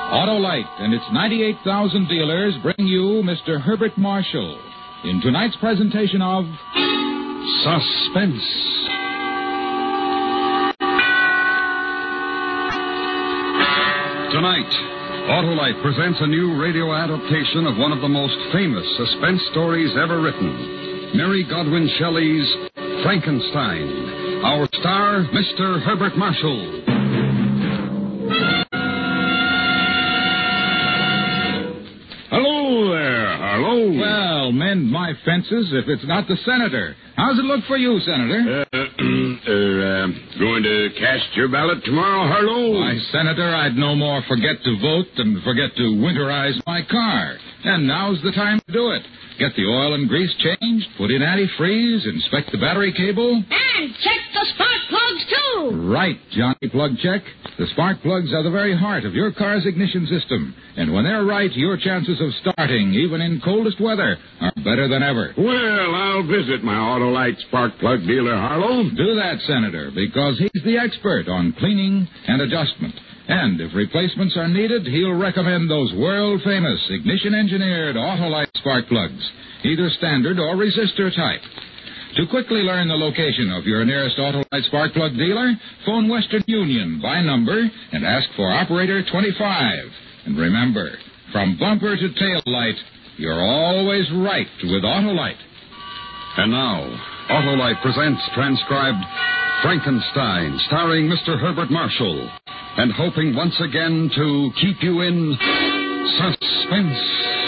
Autolite and its 98,000 dealers bring you Mr. Herbert Marshall in tonight's presentation of Suspense. Tonight, Autolite presents a new radio adaptation of one of the most famous suspense stories ever written, Mary Godwin Shelley's Frankenstein. Our star, Mr. Herbert Marshall. Hello there, Harlow. Well, mend my fences if it's not the Senator. How's it look for you, Senator? Going to cast your ballot tomorrow, Harlow? Why, Senator, I'd no more forget to vote than forget to winterize my car. And now's the time to do it. Get the oil and grease changed, put in antifreeze, inspect the battery cable. And check the spark plugs, too. Right, Johnny Plug Check. The spark plugs are the very heart of your car's ignition system. And when they're right, your chances of starting, even in coldest weather, are better than ever. Well, I'll visit my Autolite spark plug dealer, Harlow. Do that, Senator, because he's the expert on cleaning and adjustment. And if replacements are needed, he'll recommend those world-famous ignition-engineered Autolite spark plugs, either standard or resistor type. To quickly learn the location of your nearest Autolite spark plug dealer, phone Western Union by number and ask for Operator 25. And remember, from bumper to tail light, you're always right with Autolite. And now, Autolite presents transcribed Frankenstein, starring Mr. Herbert Marshall, and hoping once again to keep you in suspense.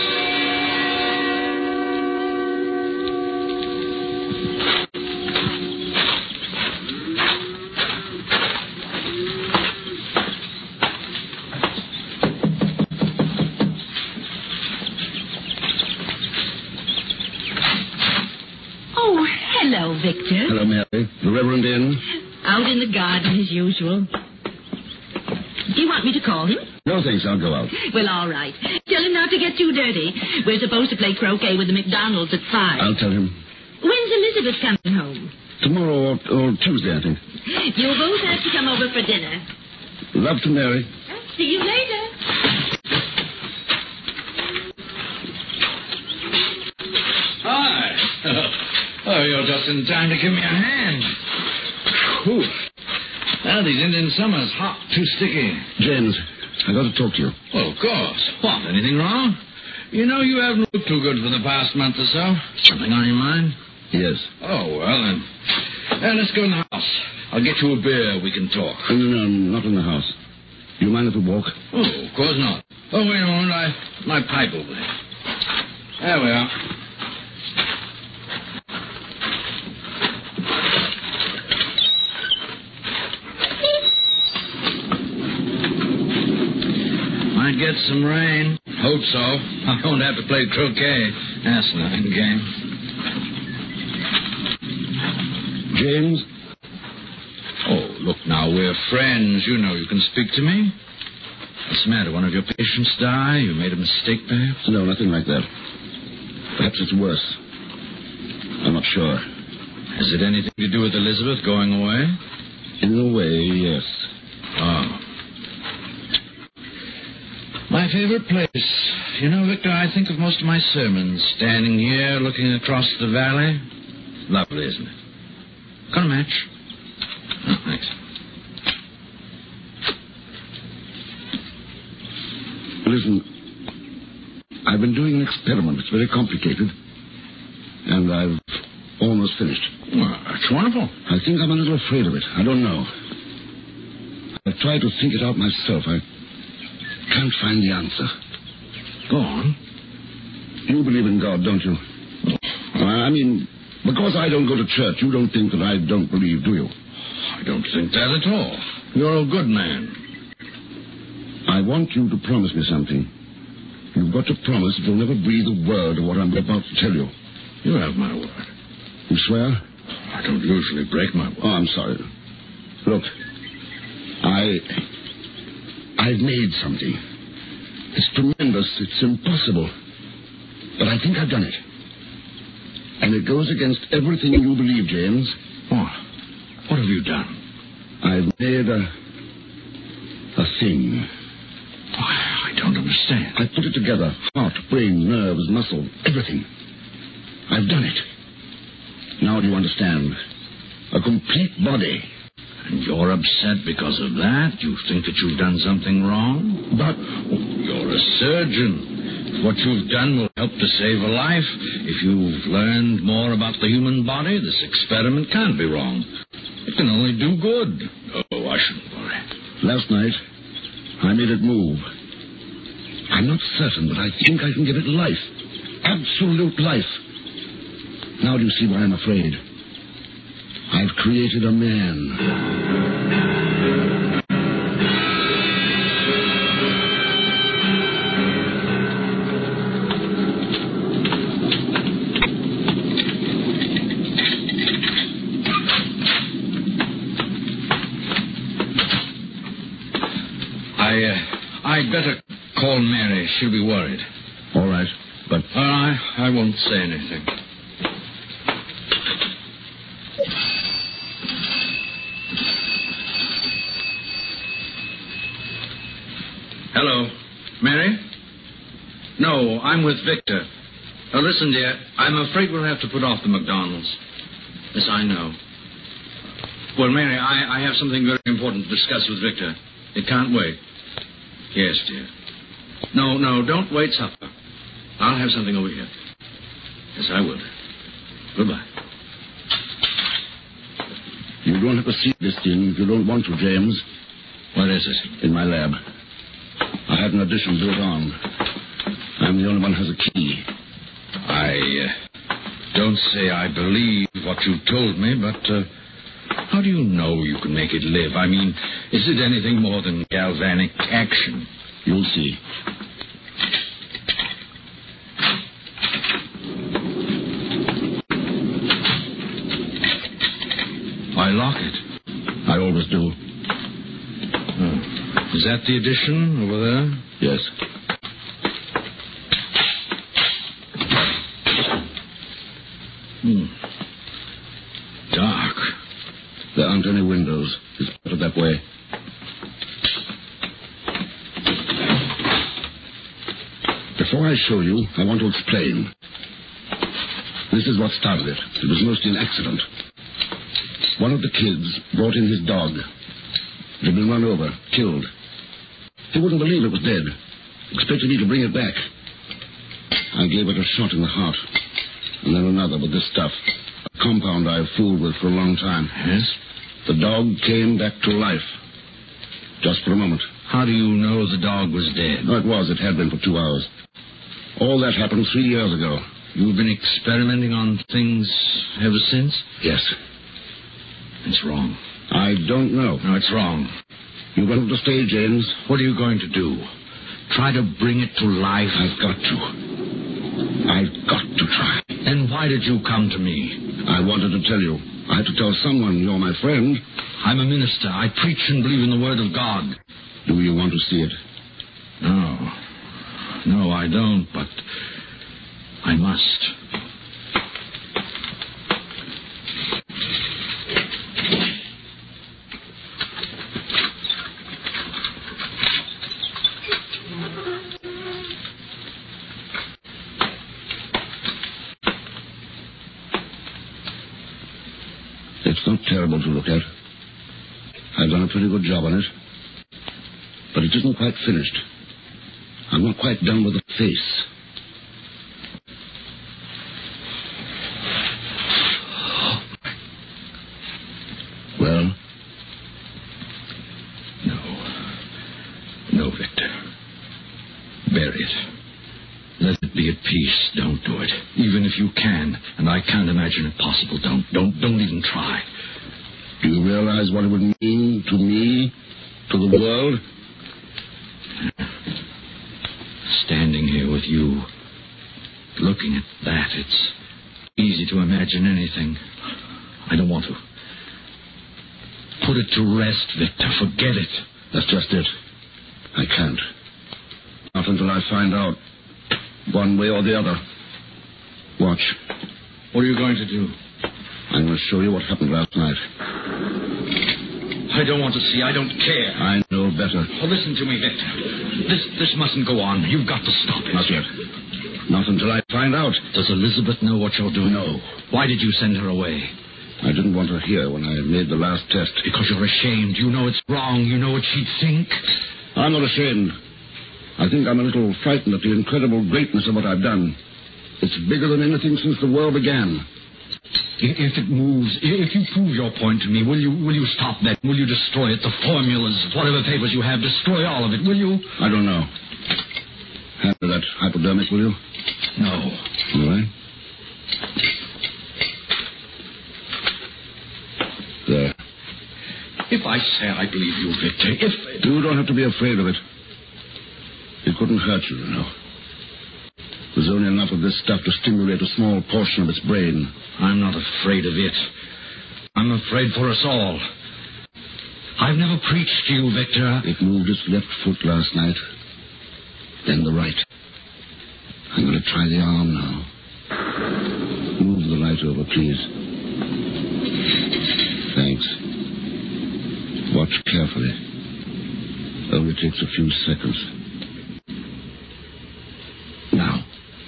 Oh, hello, Victor. Hello, Mary. The Reverend in? Out in the garden as usual. Do you want me to call him? No, thanks. I'll go out. Well, all right. Tell him not to get too dirty. We're supposed to play croquet with the McDonald's at 5. I'll tell him. When's Elizabeth coming home? Tomorrow or Tuesday, I think. You'll both have to come over for dinner. Love to Mary. See you later. Hi. Oh, you're just in time to give me a hand. Whew. Well, these Indian summers, hot, too sticky. James, I got to talk to you. Well, of course. What, anything wrong? You know you haven't looked too good for the past month or so. Something on your mind? Yes. Oh, well, then. Let's go in the house. I'll get you a beer. We can talk. No, not in the house. Do you mind if we walk? Oh, of course not. Oh, wait a moment. My pipe over there. There we are. Might get some rain. Hope so. I won't have to play croquet. Asinine game. James? Oh, look now, we're friends. You know you can speak to me. What's the matter? One of your patients die? You made a mistake, perhaps? No, nothing like that. Perhaps it's worse. I'm not sure. Has it anything to do with Elizabeth going away? In a way, yes. Oh. My favorite place. You know, Victor, I think of most of my sermons standing here looking across the valley. Lovely, isn't it? Got a match? Oh, thanks. Listen, I've been doing an experiment. It's very complicated. And I've almost finished. Well, that's wonderful. I think I'm a little afraid of it. I don't know. I've tried to think it out myself. I can't find the answer. Go on. You believe in God, don't you? I mean, because I don't go to church, you don't think that I don't believe, do you? I don't think that at all. You're a good man. I want you to promise me something. You've got to promise that you'll never breathe a word of what I'm about to tell you. You have my word. You swear? I don't usually break my word. Oh, I'm sorry. Look, I've made something. It's tremendous. It's impossible. But I think I've done it. And it goes against everything you believe, James. What? What have you done? I've made a thing. I understand. I put it together. Heart, brain, nerves, muscle, everything. I've done it. Now do you understand? A complete body. And you're upset because of that? You think that you've done something wrong? But You're a surgeon. What you've done will help to save a life. If you've learned more about the human body, this experiment can't be wrong. It can only do good. Oh, I shouldn't worry. last night, I made it move. I'm not certain, but I think I can give it life. Absolute life. Now do you see why I'm afraid? I've created a man. I'd better call Mary. She'll be worried. All right, but... I won't say anything. Hello. Mary? No, I'm with Victor. Listen, dear, I'm afraid we'll have to put off the McDonald's. Yes, I know. Well, Mary, I have something very important to discuss with Victor. It can't wait. Yes, dear. No, don't wait supper. I'll have something over here. Yes, I will. Goodbye. You don't have to see this thing if you don't want to, James. What is it? In my lab. I had an addition built on. I'm the only one who has a key. I don't say I believe what you told me, but how do you know you can make it live? I mean, is it anything more than galvanic action? You'll see. I lock it. I always do. Oh. Is that the addition over there? Yes. Dark. There aren't any windows. It's better that way. Before I show you, I want to explain. This is what started it. It was mostly an accident. One of the kids brought in his dog. It had been run over, killed. He wouldn't believe it was dead. Expected me to bring it back. I gave it a shot in the heart. And then another with this stuff. A compound I've fooled with for a long time. Yes? The dog came back to life. Just for a moment. How do you know the dog was dead? No, it was. It had been for 2 hours. All that happened 3 years ago. You've been experimenting on things ever since? Yes. It's wrong. I don't know. No, it's wrong. You want to stay, James? What are you going to do? Try to bring it to life? I've got to. I've got to try. Then why did you come to me? I wanted to tell you. I had to tell someone. You're my friend. I'm a minister. I preach and believe in the Word of God. Do you want to see it? No. No, I don't, but I must. It's not terrible to look at. I've done a pretty good job on it. But it isn't quite finished. I'm not quite done with the face. Well? No, Victor. Bury it. Let it be at peace. Don't do it. Even if you can, and I can't imagine it possible, don't even try. Do you realize what it would mean to me, to the world? Standing here with you, looking at that, it's easy to imagine anything. I don't want to. Put it to rest, Victor. Forget it. That's just it. I can't. Not until I find out, one way or the other. Watch. What are you going to do? I'm going to show you what happened last night. I don't want to see. I don't care. I know know better. Oh, listen to me, Victor. This mustn't go on. You've got to stop it. Not yet. Not until I find out. Does Elizabeth know what you're doing? No. Why did you send her away? I didn't want her here when I made the last test. Because you're ashamed. You know it's wrong. You know what she'd think. I'm not ashamed. I think I'm a little frightened at the incredible greatness of what I've done. It's bigger than anything since the world began. If it moves, if you prove your point to me, will you stop that? Will you destroy it? The formulas, whatever papers you have, destroy all of it, will you? I don't know. Handle that hypodermic, will you? No. All right. There. If I say I believe you, Victor, if... You don't have to be afraid of it. It couldn't hurt you, you know. There's only enough of this stuff to stimulate a small portion of its brain. I'm not afraid of it. I'm afraid for us all. I've never preached to you, Victor. It moved its left foot last night. Then the right. I'm going to try the arm now. Move the light over, please. Thanks. Watch carefully. Only takes a few seconds. Now.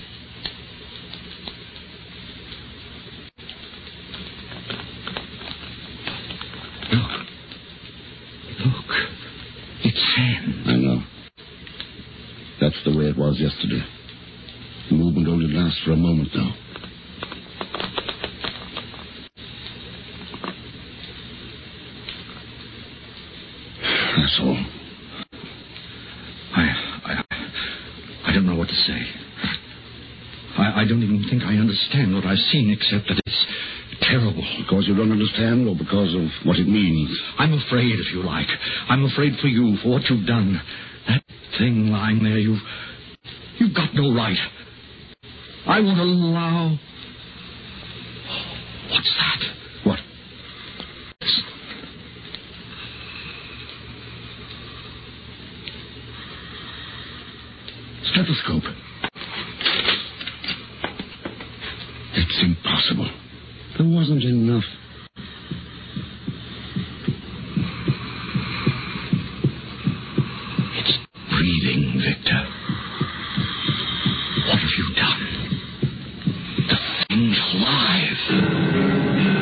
Look. It's hand. I know. That's the way it was yesterday. The movement only lasts for a moment now. That's all. I don't know what to say. I don't even think I understand what I've seen, except that it's terrible. Because you don't understand, or because of what it means? I'm afraid, if you like. I'm afraid for you, for what you've done. That thing lying there, you've got no right. I won't allow... What's that? What? Listen. Stethoscope. It's impossible. There wasn't enough. It's breathing, Victor. What have you done? The thing's alive.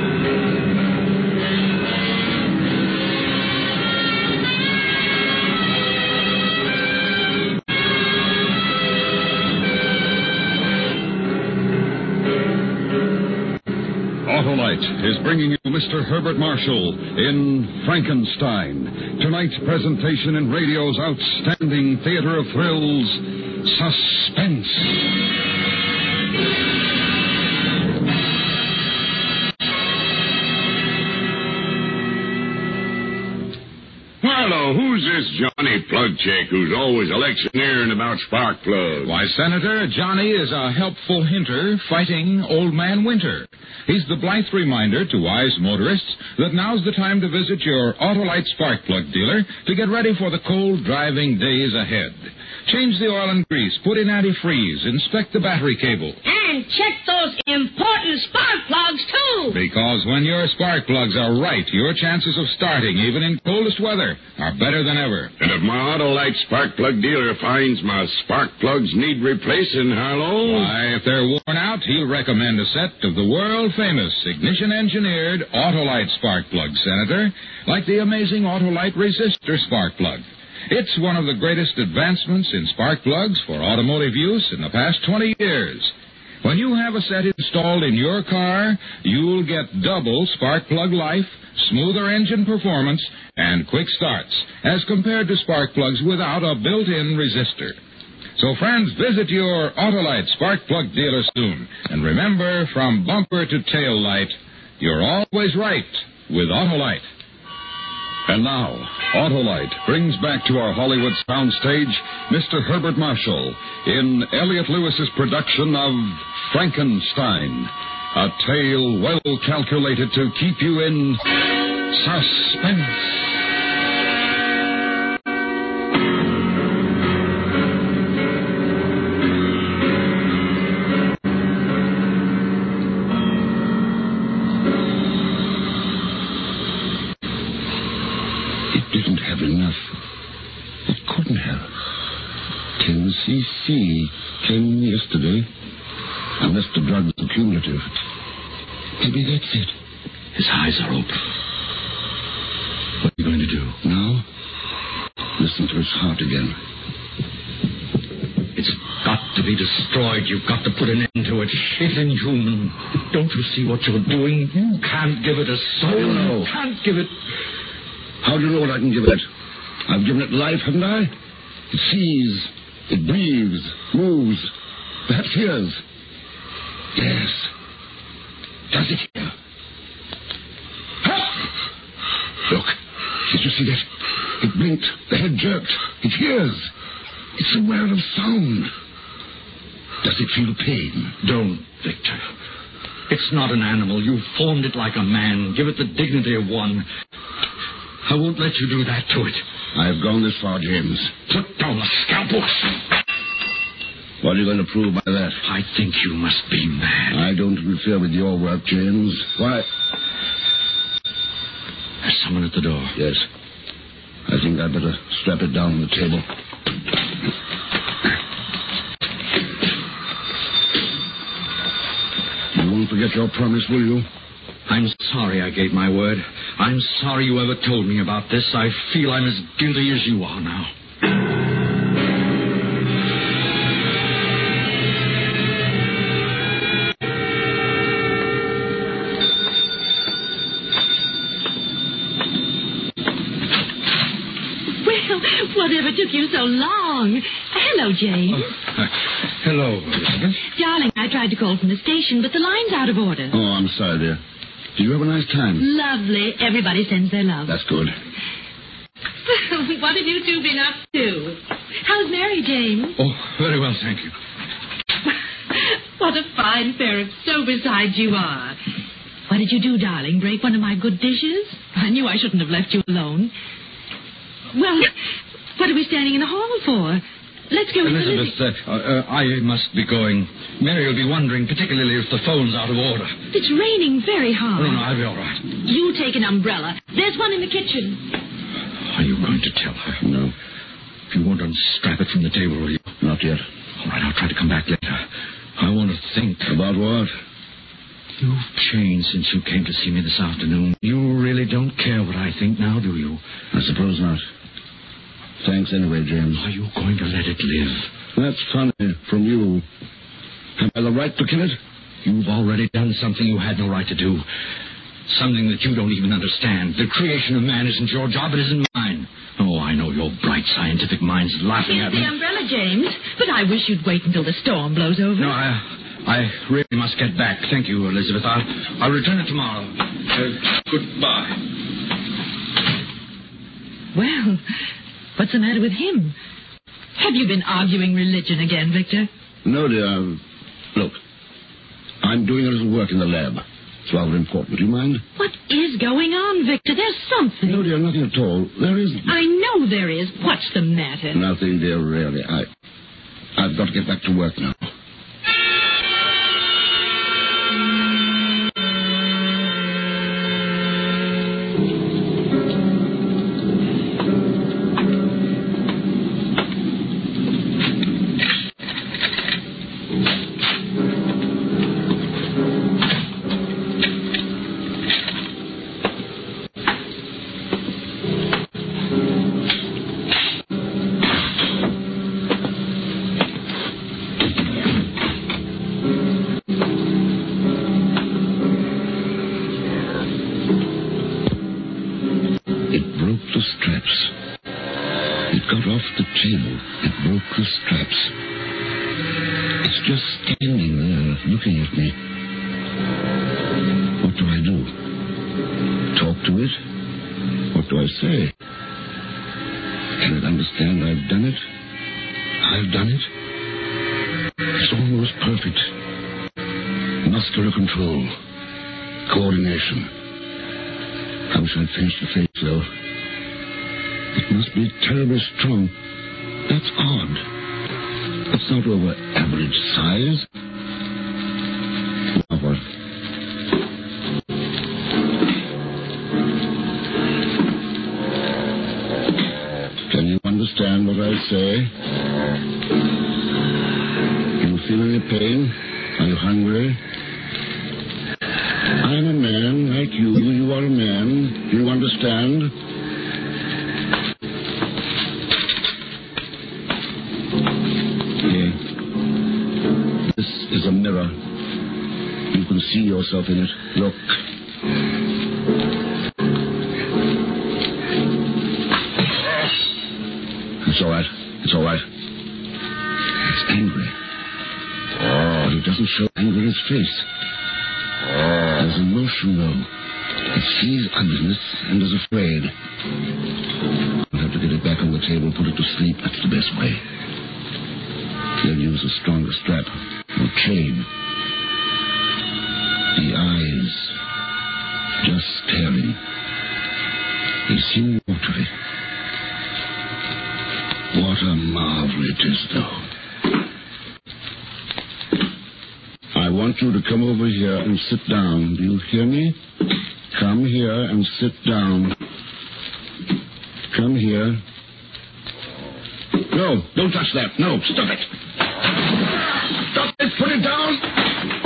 Autolite is bringing you Mr. Herbert Marshall in Frankenstein. Tonight's presentation in radio's outstanding theater of thrills, Suspense. Hello, who's this Johnny Plugcheck who's always electioneering about spark plugs? Why, Senator, Johnny is a helpful hinter fighting Old Man Winter. He's the blithe reminder to wise motorists that now's the time to visit your Autolite spark plug dealer to get ready for the cold driving days ahead. Change the oil and grease, put in antifreeze, inspect the battery cable. And check those important spark plugs, too. Because when your spark plugs are right, your chances of starting, even in coldest weather, are better than ever. And if my Autolite spark plug dealer finds my spark plugs need replacing, Harlow? Why, if they're worn out, he'll recommend a set of the world-famous ignition-engineered Autolite spark plugs, Senator, like the amazing Autolite resistor spark plug. It's one of the greatest advancements in spark plugs for automotive use in the past 20 years. When you have a set installed in your car, you'll get double spark plug life, smoother engine performance, and quick starts, as compared to spark plugs without a built-in resistor. So, friends, visit your Autolite spark plug dealer soon. And remember, from bumper to tail light, you're always right with Autolite. And now, Autolite brings back to our Hollywood soundstage Mr. Herbert Marshall in Elliot Lewis's production of Frankenstein, a tale well calculated to keep you in suspense. Didn't have enough. Well, 10 cc came yesterday. Unless the drug is cumulative. Maybe that's it. His eyes are open. What are you going to do? Now, listen to his heart again. It's got to be destroyed. You've got to put an end to it. It's inhuman. Don't you see what you're doing? You can't give it a soul. No. You can't give it... How do you know what I can give it? I've given it life, haven't I? It sees, it breathes, moves, perhaps hears. Yes. Does it hear? Look, did you see that? It blinked, the head jerked. It hears. It's aware of sound. Does it feel pain? Don't, Victor. It's not an animal. You've formed it like a man. Give it the dignity of one. I won't let you do that to it. I've gone this far, James. Put down the scalpel. What are you going to prove by that? I think you must be mad. I don't interfere with your work, James. Why? There's someone at the door. Yes. I think I'd better strap it down on the table. You won't forget your promise, will you? I'm sorry I gave my word. I'm sorry you ever told me about this. I feel I'm as guilty as you are now. Whatever took you so long? Hello, James. Hello, Elizabeth. Darling, I tried to call from the station, but the line's out of order. Oh, I'm sorry, dear. Do you have a nice time? Lovely. Everybody sends their love. That's good. What have you two been up to? How's Mary, James? Oh, very well, thank you. What a fine pair of sober-sides you are. What did you do, darling? Break one of my good dishes? I knew I shouldn't have left you alone. Well, what are we standing in the hall for? Let's go into the living... Elizabeth, I must be going. Mary will be wondering, particularly if the phone's out of order. It's raining very hard. No, I'll be all right. You take an umbrella. There's one in the kitchen. Are you going to tell her? No. You won't unstrap it from the table, will you? Not yet. All right, I'll try to come back later. I want to think. About what? You've changed since you came to see me this afternoon. You really don't care what I think now, do you? I suppose not. Thanks anyway, James. Are you going to let it live? That's funny from you. Have I the right to kill it? You've already done something you had no right to do. Something that you don't even understand. The creation of man isn't your job, it isn't mine. Oh, I know your bright scientific mind's laughing at Here's me. the umbrella, James. But I wish you'd wait until the storm blows over. No, I really must get back. Thank you, Elizabeth. I'll return it tomorrow. Goodbye. Well, what's the matter with him? Have you been arguing religion again, Victor? No, dear. Look, I'm doing a little work in the lab. It's rather important. Do you mind? What is going on, Victor? There's something. No, dear, nothing at all. There isn't. I know there is. What's the matter? Nothing, dear, really. I've got to get back to work now. Finish the face, though. It must be terribly strong. That's odd. It's not over average size. Now what? Can you understand what I say. Do you feel any pain? Are you hungry? I'm a man like you. You are a man. Do you understand? Here. This is a mirror. You can see yourself in it. Look. It's all right. It's all right. He's angry. But he doesn't show anger in his face. There's emotion, though. It sees ugliness and is afraid. I'll have to get it back on the table, put it to sleep. That's the best way. Then use a stronger strap or chain. The eyes just staring. They seem watery. What a marvel it is, though. I want you to come over here and sit down. Do you hear me? Come here and sit down. Come here. No, don't touch that. No, stop it. Stop it. Put it down.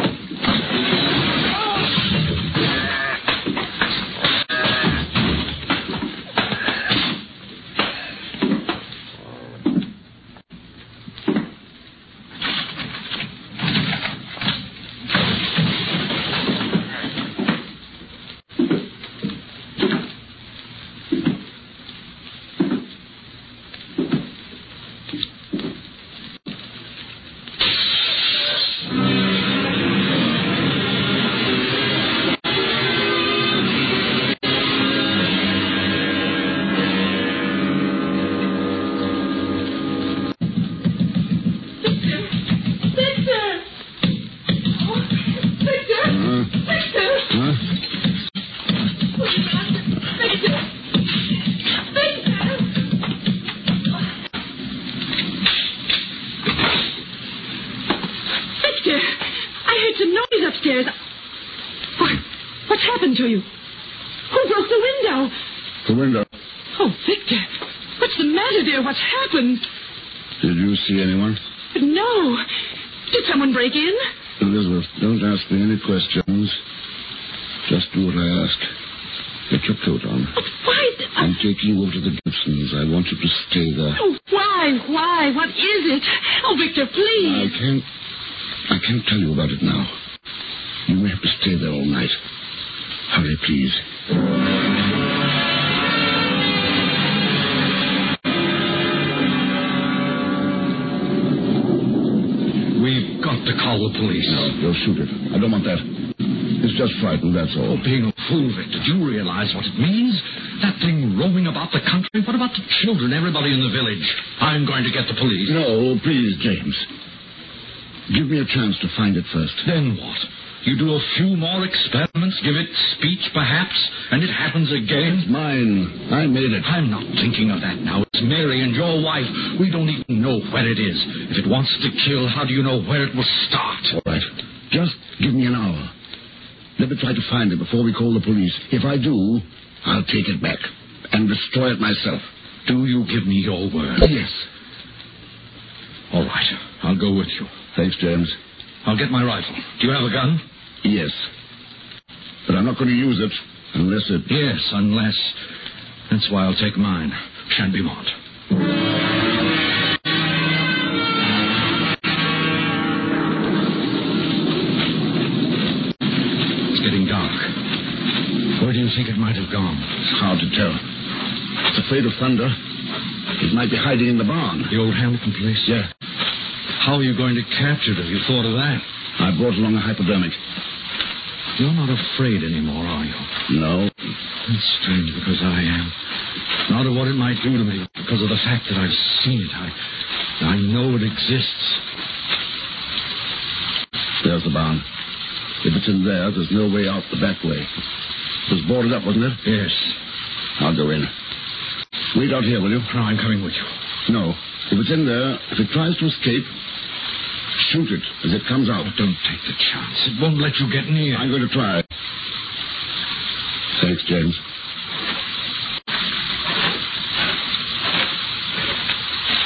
Upstairs. What's happened to you? Who broke the window? The window. Oh, Victor. What's the matter, dear? What's happened? Did you see anyone? No. Did someone break in? Elizabeth, don't ask me any questions. Just do what I ask. Get your coat on. Oh, why? I'm taking you over to the Gibsons. I want you to stay there. Oh, why? Why? What is it? Oh, Victor, please. I can't tell you about it now. You may have to stay there all night. Hurry, please. We've got to call the police. No, they'll shoot it. I don't want that. It's just frightened, that's all. Being a fool, Victor. Do you realize what it means? That thing roaming about the country? What about the children, everybody in the village? I'm going to get the police. No, please, James. Give me a chance to find it first. Then what? You do a few more experiments, give it speech, perhaps, and it happens again? It's mine. I made it. I'm not thinking of that now. It's Mary and your wife. We don't even know where it is. If it wants to kill, how do you know where it will start? All right. Just give me an hour. Let me try to find it before we call the police. If I do, I'll take it back and destroy it myself. Do you give me your word? Yes. All right. I'll go with you. Thanks, James. I'll get my rifle. Do you have a gun? Yes. But I'm not going to use it unless it... Yes, unless... That's why I'll take mine. Shan't be want. It's getting dark. Where do you think it might have gone? It's hard to tell. It's afraid of thunder. It might be hiding in the barn. The old Hamilton place? Yeah. How are you going to capture it? Have you thought of that? I brought along a hypodermic. You're not afraid anymore, are you? No. It's strange because I am. Not of what it might do to me, because of the fact that I've seen it. I know it exists. There's the barn. If it's in there, there's no way out the back way. It was boarded up, wasn't it? Yes. I'll go in. Wait out here, will you? No, I'm coming with you. No. If it's in there, if it tries to escape, shoot it as it comes out. Don't take the chance. It won't let you get near. I'm going to try. Thanks, James.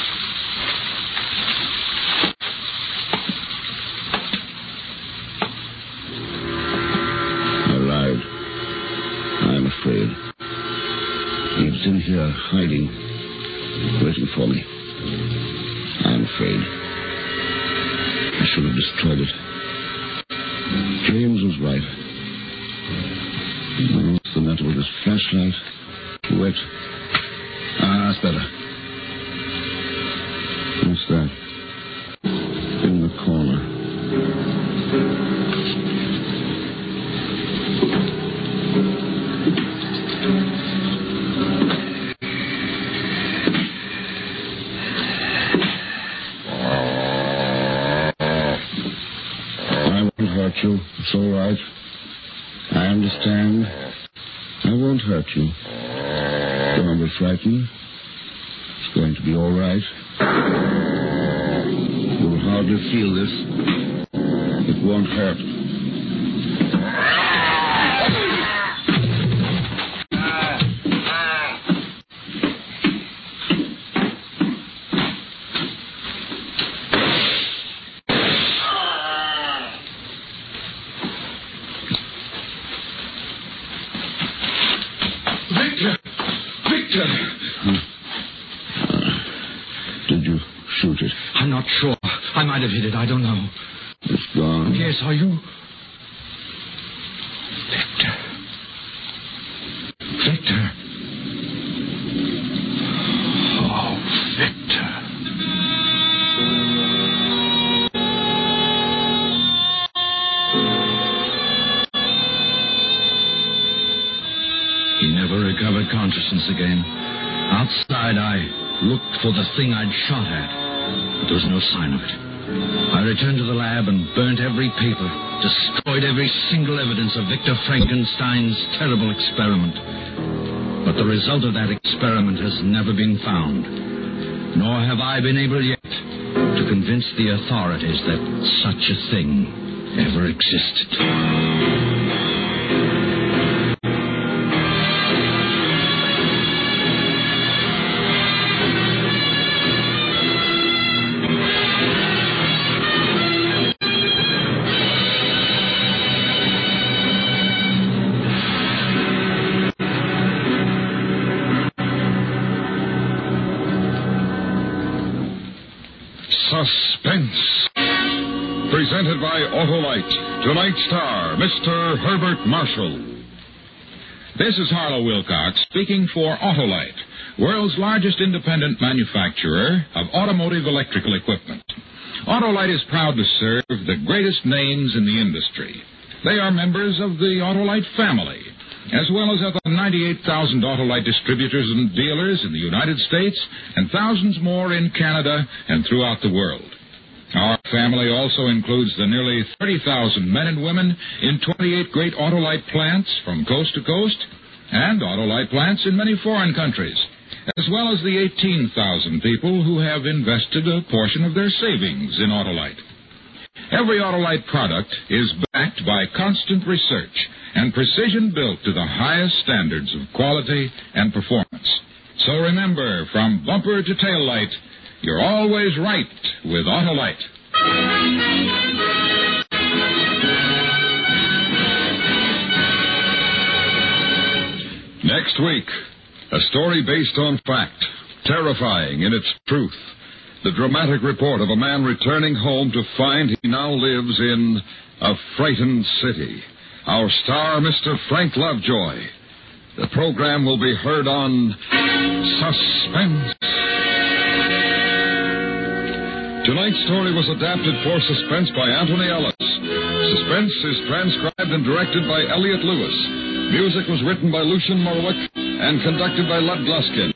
It's in here, hiding, waiting for me. I'm afraid. I should have destroyed it. James was right. What's the matter with this flashlight? Wet. That's better. What's that? In the corner. You. It's all right. I understand. I won't hurt you. Don't be frightened. It's going to be all right. You'll hardly feel this. It won't hurt. Did you shoot it? I'm not sure. I might have hit it. I don't know. It's gone. Yes, are you? Victor. Victor. Oh, Victor. He never recovered consciousness again. Outside, I looked for the thing I'd shot at, but there was no sign of it. I returned to the lab and burnt every paper, destroyed every single evidence of Victor Frankenstein's terrible experiment. But the result of that experiment has never been found, nor have I been able yet to convince the authorities that such a thing ever existed. Suspense. Presented by Autolite. Tonight's star, Mr. Herbert Marshall. This is Harlow Wilcox speaking for Autolite, world's largest independent manufacturer of automotive electrical equipment. Autolite is proud to serve the greatest names in the industry. They are members of the Autolite family, as well as other 98,000 Autolite distributors and dealers in the United States and thousands more in Canada and throughout the world. Our family also includes the nearly 30,000 men and women in 28 great Autolite plants from coast to coast and Autolite plants in many foreign countries, as well as the 18,000 people who have invested a portion of their savings in Autolite. Every Autolite product is backed by constant research and precision built to the highest standards of quality and performance. So remember, from bumper to tail light, you're always right with Autolite. Next week, a story based on fact, terrifying in its truth. The dramatic report of a man returning home to find he now lives in a frightened city. Our star, Mr. Frank Lovejoy. The program will be heard on Suspense. Tonight's story was adapted for Suspense by Anthony Ellis. Suspense is transcribed and directed by Elliot Lewis. Music was written by Lucian Morwick and conducted by Lud Gluskin.